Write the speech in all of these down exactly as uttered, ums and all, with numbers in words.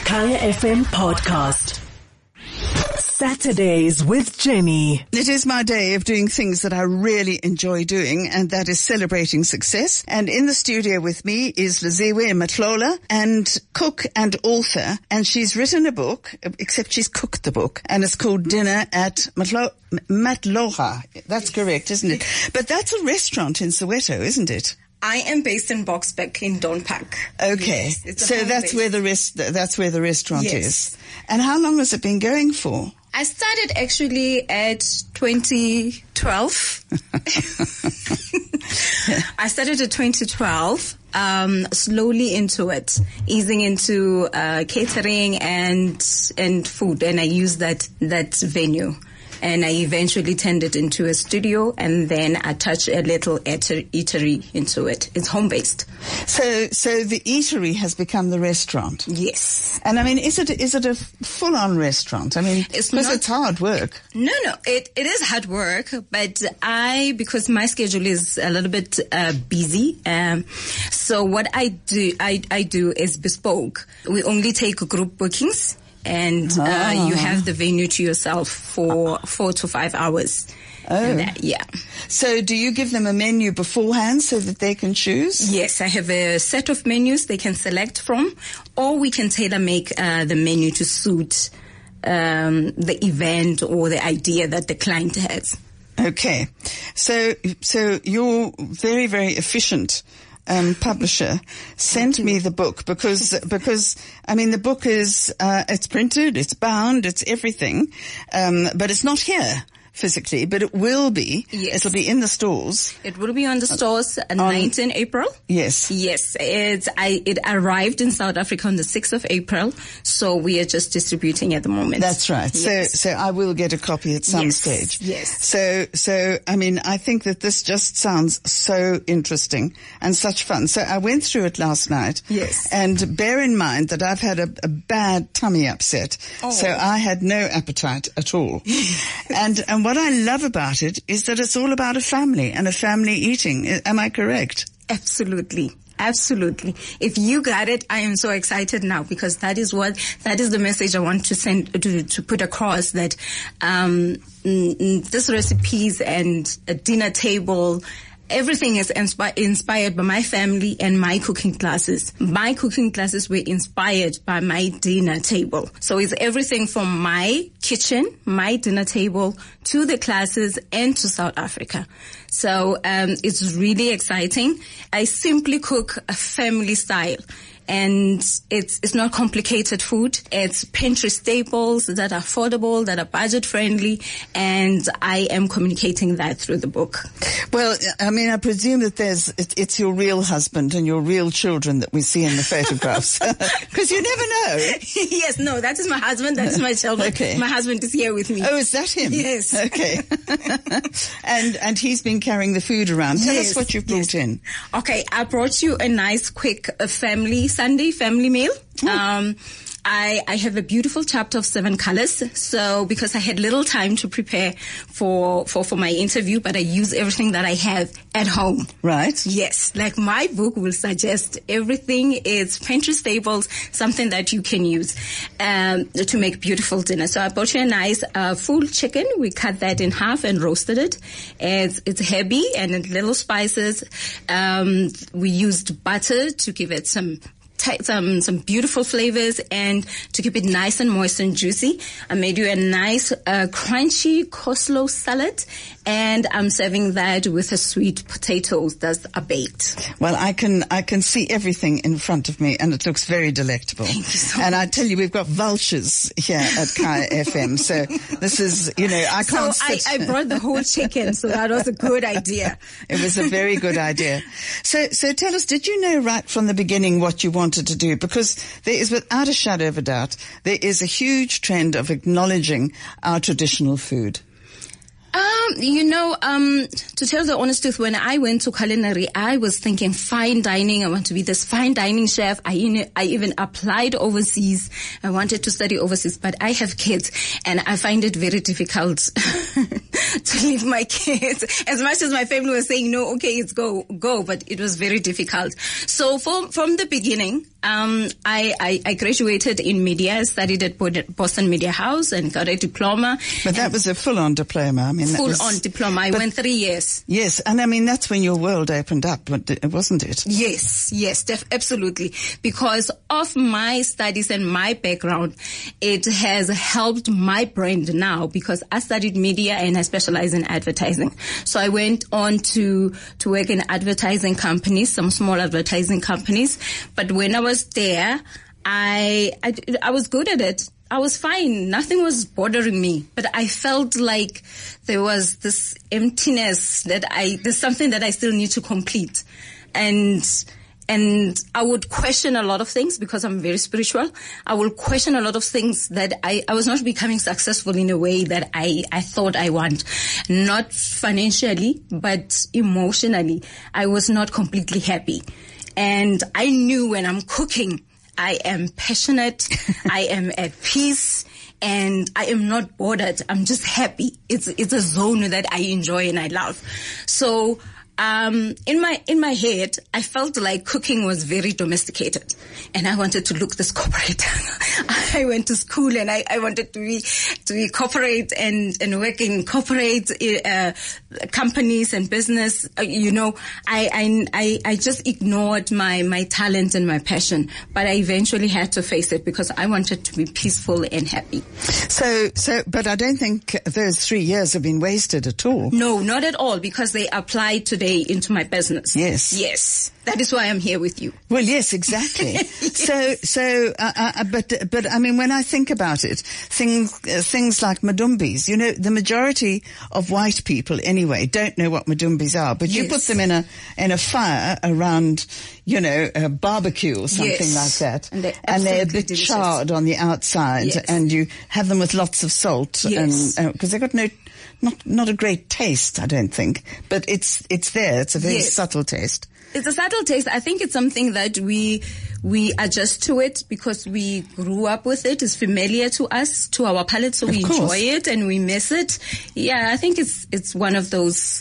Kaya F M podcast. Saturdays with Jenny. It is my day of doing things that I really enjoy doing, and that is celebrating success. And in the studio with me is Liziwe Matlola, and cook and author, and she's written a book, except she's cooked the book, and it's called Dinner at Matlo- Matloha. That's correct, isn't it? But that's a restaurant in Soweto, isn't it? I am based in Boksburg in Don Park. Okay, yes, so that's base. where the rest, that's where the restaurant yes. is. And how long has it been going for? I started actually at twenty twelve. I started at twenty twelve, um, slowly into it, easing into uh, catering and and food, and I used that that venue. And I eventually turned it into a studio, and then I touched a little eater- eatery into it. It's home-based. So, so the eatery has become the restaurant. Yes. And I mean, is it is it a full-on restaurant? I mean, it's because not, it's hard work. No, no, it it is hard work, but I because my schedule is a little bit uh, busy. Um, so what I do, I I do is bespoke. We only take group bookings. And uh, ah. you have the venue to yourself for four to five hours. Oh. That, yeah. So do you give them a menu beforehand so that they can choose? Yes, I have a set of menus they can select from, or we can tailor make uh, the menu to suit um, the event or the idea that the client has. Okay. So, so you're very, very efficient. Um, publisher sent me the book because, because, I mean, the book is, uh, it's printed, it's bound, it's everything, um, but it's not here physically, but it will be. Yes. It'll be in the stores. It will be on the stores on nineteenth April. Yes. Yes. It's, I, it arrived in South Africa on the sixth of April, so we are just distributing at the moment. That's right. Yes. So, so I will get a copy at some yes. stage. Yes. So, so, I mean, I think that this just sounds so interesting and such fun. So I went through it last night. Yes. And bear in mind that I've had a, a bad tummy upset. Oh. So I had no appetite at all. and, and what I love about it is that it's all about a family and a family eating. Am I correct? Absolutely. Absolutely. If you got it, I am so excited now because that is what, that is the message I want to send, to, to put across that, um, this recipes and a dinner table, everything is inspi- inspired by my family and my cooking classes. My cooking classes were inspired by my dinner table. So it's everything from my kitchen, my dinner table, to the classes and to South Africa. So um, it's really exciting. I simply cook a family style. And it's it's not complicated food. It's pantry staples that are affordable, that are budget friendly, and I am communicating that through the book. Well, I mean, I presume that there's it, it's your real husband and your real children that we see in the photographs, because you never know. Yes, no, that is my husband. That is my children. Okay. My husband is here with me. Oh, is that him? Yes. Okay. and and he's been carrying the food around. Tell yes. us what you've brought yes. in. Okay, I brought you a nice, quick uh, family Sunday family meal. Oh. Um, I, I have a beautiful chapter of seven colors. So because I had little time to prepare for, for, for my interview, but I use everything that I have at home. Right. Yes. Like my book will suggest everything is pantry staples, something that you can use, um, to make beautiful dinner. So I bought you a nice, uh, full chicken. We cut that in half and roasted it. It's, it's heavy and little spices. Um, we used butter to give it some some some beautiful flavors and to keep it nice and moist and juicy. I made you a nice uh, crunchy coleslaw salad, and I'm serving that with a sweet potatoes that are baked. Well, I can I can see everything in front of me, and it looks very delectable. Thank you so and much. I tell you, we've got vultures here at Kaya F M, so this is, you know, I can't So sit. I, I brought the whole chicken, so that was a good idea. It was a very good idea. So, so tell us, did you know right from the beginning what you wanted to do? Because there is, without a shadow of a doubt, there is a huge trend of acknowledging our traditional food. Um, you know, um, to tell the honest truth, when I went to culinary, I was thinking fine dining. I want to be this fine dining chef. I, you know, I even applied overseas. I wanted to study overseas, but I have kids and I find it very difficult to leave my kids. As much as my family was saying, no, okay, it's go, go, but it was very difficult. So from, from the beginning, um, I, I, I graduated in media. I studied at Boston Media House and got a diploma. But that was a full-on diploma. I mean, that full was, on diploma. I went three years. Yes, and I mean, that's when your world opened up, wasn't it? Yes, yes, def- absolutely. Because of my studies and my background, it has helped my brand now, because I studied media and I specialize in advertising. So I went on to, to work in advertising companies, some small advertising companies. But when I was there, I, I, I was good at it. I was fine. Nothing was bothering me, but I felt like there was this emptiness that I, there's something that I still need to complete. And, and I would question a lot of things because I'm very spiritual. I would question a lot of things that I, I was not becoming successful in a way that I, I thought I want. Not financially, but emotionally. I was not completely happy. And I knew when I'm cooking, I am passionate, I am at peace, and I am not bothered. I'm just happy. It's it's a zone that I enjoy and I love. So um in my in my head, I felt like cooking was very domesticated, and I wanted to look this corporate. I went to school and I, I wanted to be to be corporate and and work in corporate uh, companies and business. Uh, you know, I, I I just ignored my my talent and my passion, but I eventually had to face it because I wanted to be peaceful and happy. So so, but I don't think those three years have been wasted at all. No, not at all, because they applied today into my business. Yes. Yes. That is why I'm here with you. Well, yes, exactly. yes. So, so, uh, uh, but, but I mean, when I think about it, things, uh, things like madumbis, you know, the majority of white people anyway don't know what madumbis are, but yes. you put them in a, in a fire around, you know, a barbecue or something yes. like that. And they're, and they're a bit delicious. charred on the outside, yes. and you have them with lots of salt, yes. and, uh, cause they've got no, not, not a great taste, I don't think, but it's, it's there. It's a very yes. subtle taste. It's a subtle taste. I think it's something that we we adjust to it because we grew up with it. It's familiar to us, to our palate, so of we course. enjoy it and we miss it. Yeah, I think it's it's one of those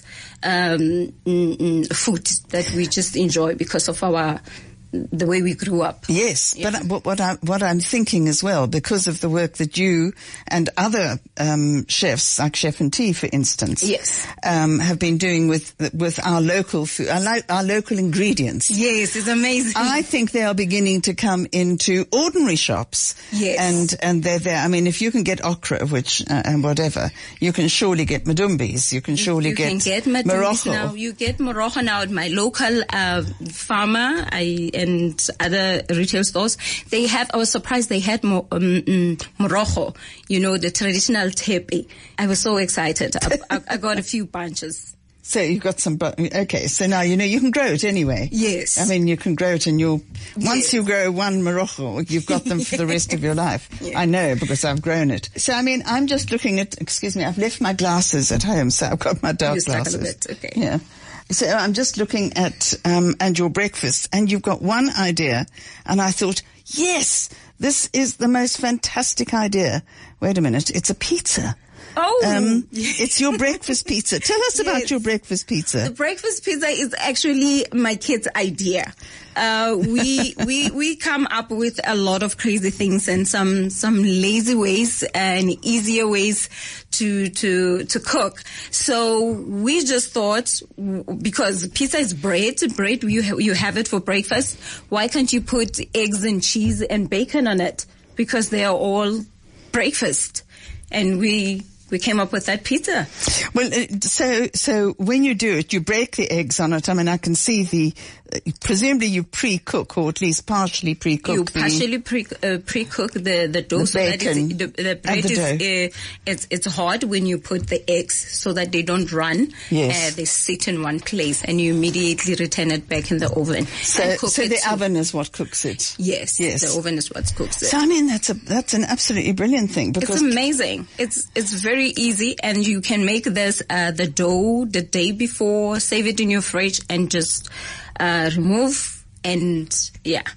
um, mm, mm, food that we just enjoy because of our the way we grew up. Yes, yeah. but what I what I'm thinking as well, because of the work that you and other um, chefs, like Chef and Tea, for instance, yes, um, have been doing with with our local food, our, li- our local ingredients. Yes, it's amazing. I think they are beginning to come into ordinary shops. Yes, and and they're there. I mean, if you can get okra, which uh, and whatever, you can surely get madumbis. You can surely you get can get madumbis Morocco. now. You get Morocco now at my local uh, farmer. I. And other retail stores, they have, I was surprised they had mo, um, um, Morocco, you know, the traditional tepe. I was so excited. I, I, I got a few bunches. So you've got some, okay, so now you know you can grow it anyway. Yes. I mean, you can grow it and you'll, once yes. you grow one Morocco, you've got them for the rest of your life. Yeah. I know because I've grown it. So I mean, I'm just looking at, excuse me, I've left my glasses at home, so I've got my dark You're glasses. stuck a bit. Okay. Yeah. So I'm just looking at, um, and your breakfast, and you've got one idea, and I thought, yes, this is the most fantastic idea. Wait a minute, it's a pizza. Oh, um, it's your breakfast pizza. Tell us yes. about your breakfast pizza. The breakfast pizza is actually my kid's idea. Uh, we, we, we come up with a lot of crazy things and some, some lazy ways and easier ways to, to, to cook. So we just thought, because pizza is bread, bread, you, ha- you have it for breakfast. Why can't you put eggs and cheese and bacon on it? Because they are all breakfast. And we, we came up with that pizza. Well, so so when you do it, you break the eggs on it. I mean, I can see the, uh, presumably you pre-cook, or at least partially pre-cook. You the, partially pre, uh, pre-cook the, the dough the so that bacon it's, the, the bread the is, uh, it's, it's hard when you put the eggs so that they don't run. Yes. Uh, they sit in one place and you immediately return it back in the oven. So, cook so it the too. oven is what cooks it. Yes. Yes. The oven is what cooks it. So I mean, that's a, that's an absolutely brilliant thing because. It's amazing. It's, it's very easy, and you can make this, uh, the dough the day before, save it in your fridge and just, uh, remove and, yeah.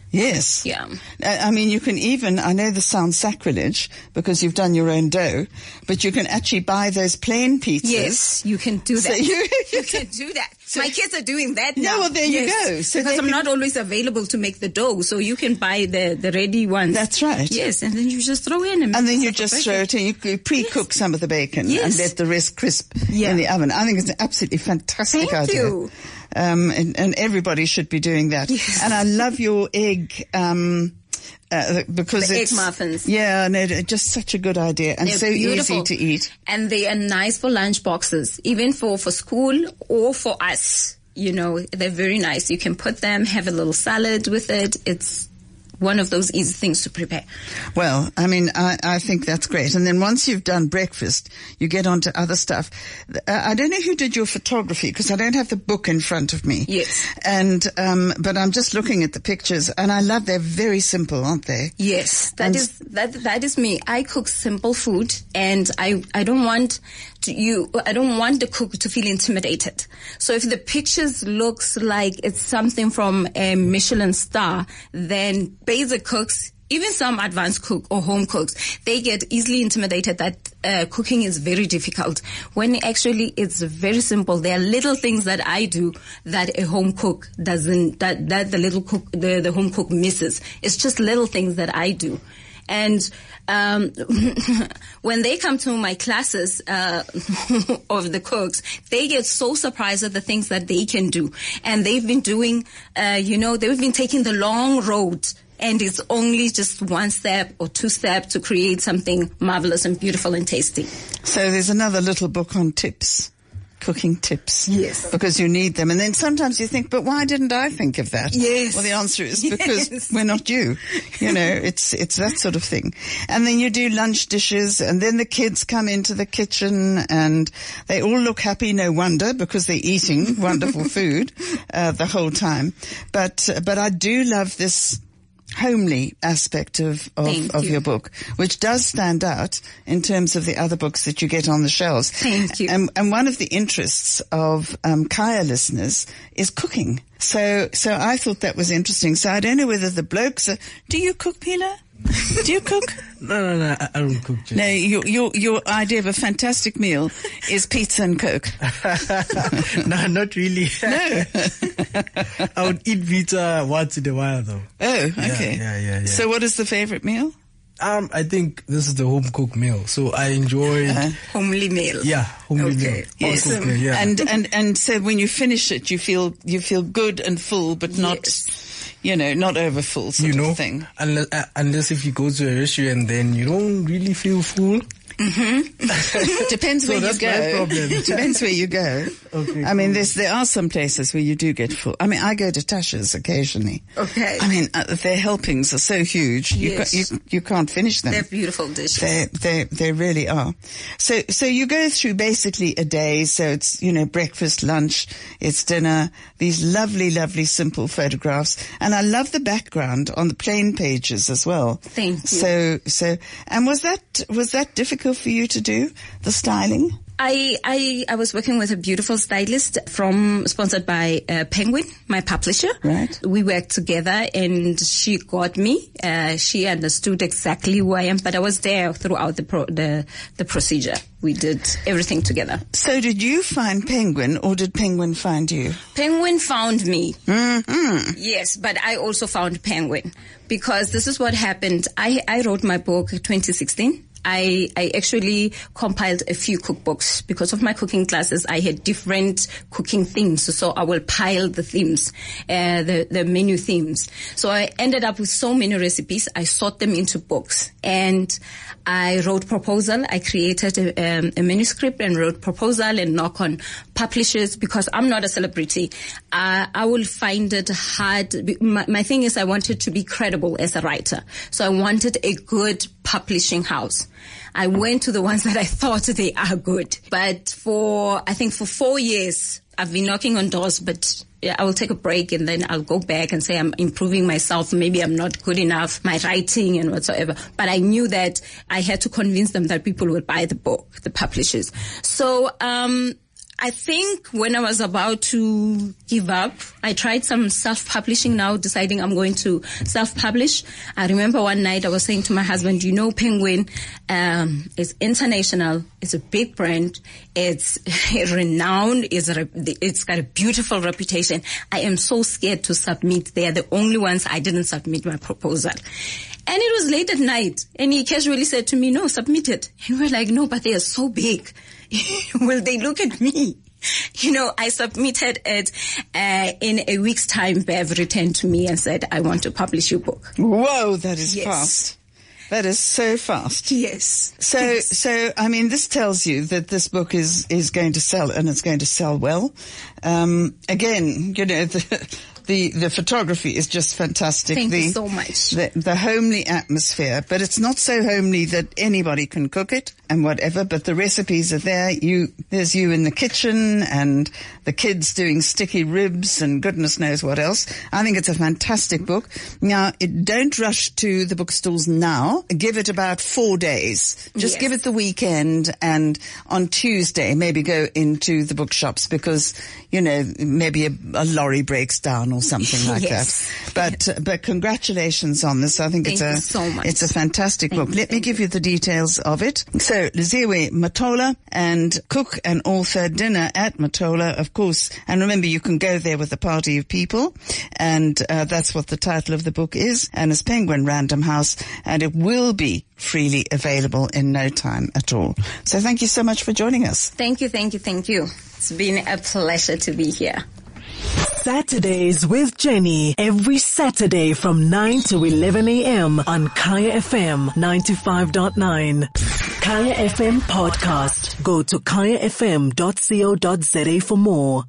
Yes. Yeah. I mean, you can even, I know this sounds sacrilege because you've done your own dough, but you can actually buy those plain pizzas. Yes, you can do that. So you, you can do that. So my kids are doing that now. Yeah, well, there yes. you go. So because I'm can, not always available to make the dough, so you can buy the, the ready ones. That's right. Yes, and then you just throw in and, and then you just throw it in. You, you pre-cook yes. some of the bacon yes. and let the rest crisp yeah. in the oven. I think it's an absolutely fantastic Thank idea. You. Um, and, and everybody should be doing that. Yes. And I love your egg, um, uh, because the it's, egg muffins. Yeah, no, just such a good idea and They're so beautiful. easy to eat. And they are nice for lunch boxes, even for, for school or for us. You know, they're very nice. You can put them, have a little salad with it. It's one of those easy things to prepare. Well, I mean, I, I think that's great. And then once you've done breakfast, you get on to other stuff. Uh, I don't know who did your photography because I don't have the book in front of me. Yes. And, um, but I'm just looking at the pictures and I love they're very simple, aren't they? Yes. That and is, that, that is me. I cook simple food and I, I don't want to, you, I don't want the cook to feel intimidated. So if the pictures looks like it's something from a Michelin star, then basic cooks, even some advanced cook or home cooks, they get easily intimidated that uh, cooking is very difficult. When actually it's very simple. There are little things that I do that a home cook doesn't, that, that the little cook, the, the home cook misses. It's just little things that I do. And um when they come to my classes uh of the cooks, they get so surprised at the things that they can do. And they've been doing, uh you know, they've been taking the long road. And it's only just one step or two steps to create something marvelous and beautiful and tasty. So there's another little book on tips. Cooking tips. Yes. Because you need them. And then sometimes you think, but why didn't I think of that? Yes. Well, the answer is because yes. we're not you. You know, it's, it's that sort of thing. And then you do lunch dishes and then the kids come into the kitchen and they all look happy, no wonder, because they're eating wonderful food, uh, the whole time. But, uh, but I do love this homely aspect of, of, of you. your book, which does stand out in terms of the other books that you get on the shelves. Thank you. And, and one of the interests of um, Kaya listeners is cooking. So, so I thought that was interesting. So I don't know whether the blokes are, do you cook, Pila? Do you cook? No, no, no, I, I don't cook. Just. No, your, your, your idea of a fantastic meal is pizza and Coke. No, not really. No. I would eat pizza once in a while though. Oh, okay. Yeah, yeah, yeah, yeah. So what is the favorite meal? Um, I think this is the home cooked meal. So I enjoy Uh, homely meal. Yeah, homely Okay. meal. Yes. Home cooked meal, yeah. And, and, and so when you finish it, you feel, you feel good and full, but not, Yes. you know, not over full sort you know, of thing. Unless, uh, unless if you go to a restaurant, then you don't really feel full. Mm-hmm. Depends So where you that's go. my problem. Depends where you go. Okay, I mean, cool. there's, there are some places where you do get full. I mean, I go to Tasha's occasionally. Okay. I mean, uh, their helpings are so huge. You, Yes. ca- you, you can't finish them. They're beautiful dishes. They, they, they really are. So, so you go through basically a day. So it's, you know, breakfast, lunch, it's dinner, these lovely, lovely, simple photographs. And I love the background on the plain pages as well. Thank you. So, so, and was that, was that difficult for you to do, the styling? I, I, I was working with a beautiful stylist from, sponsored by uh, Penguin, my publisher. Right. We worked together and she got me. Uh, she understood exactly who I am, but I was there throughout the pro, the, the procedure. We did everything together. So did you find Penguin or did Penguin find you? Penguin found me. Mm-hmm. Yes, but I also found Penguin because this is what happened. I, I wrote my book in twenty sixteen. I, I actually compiled a few cookbooks because of my cooking classes. I had different cooking themes. So I will pile the themes, uh, the, the menu themes. So I ended up with so many recipes. I sort them into books and I wrote proposal. I created a, um, a manuscript and wrote proposal and knock on publishers because I'm not a celebrity. Uh, I will find it hard. My, my thing is I wanted to be credible as a writer. So I wanted a good publishing house. I went to the ones that I thought they are good. But for, I think for four years, I've been knocking on doors, but yeah, I will take a break and then I'll go back and say I'm improving myself. Maybe I'm not good enough, my writing and whatsoever. But I knew that I had to convince them that people would buy the book, the publishers. So, um, I think when I was about to give up, I tried some self-publishing now, deciding I'm going to self-publish. I remember one night I was saying to my husband, you know, Penguin um, is international. It's a big brand. It's renowned. It's, a, it's got a beautiful reputation. I am so scared to submit. They are the only ones I didn't submit my proposal. And it was late at night, and he casually said to me, no, submit it. And we're like, no, but they are so big. Will they look at me? You know, I submitted it uh, in a week's time. Bev returned to me and said, I want to publish your book. Whoa, that is yes. fast. That is so fast. Yes. So, yes. so, I mean, this tells you that this book is, is going to sell, and it's going to sell well. Um, again, you know, the, the, the photography is just fantastic. Thank the, you so much. The, the homely atmosphere, but it's not so homely that anybody can cook it and whatever, but the recipes are there. You, there's you in the kitchen and the kids doing sticky ribs and goodness knows what else. I think it's a fantastic book. Now, it, don't rush to the bookstores now. Give it about four days. Just yes. give it the weekend, and on Tuesday maybe go into the bookshops because, you know, maybe a, a lorry breaks down or something like yes. that. But, uh, but congratulations on this. I think Thank it's a, you so much. it's a fantastic Thank book. you, Let me give you. you the details of it. So, Liziwe Matola, and cook and author, dinner at Matola, of course. And remember, you can go there with a party of people, and uh, that's what the title of the book is, and it's Penguin Random House, and it will be freely available in no time at all. So thank you so much for joining us. Thank you, thank you, thank you. It's been a pleasure to be here. Saturdays with Jenny, every Saturday from nine to eleven a.m. on Kaya F M ninety-five point nine. Kaya F M podcast. Go to kaya f m dot co dot za for more.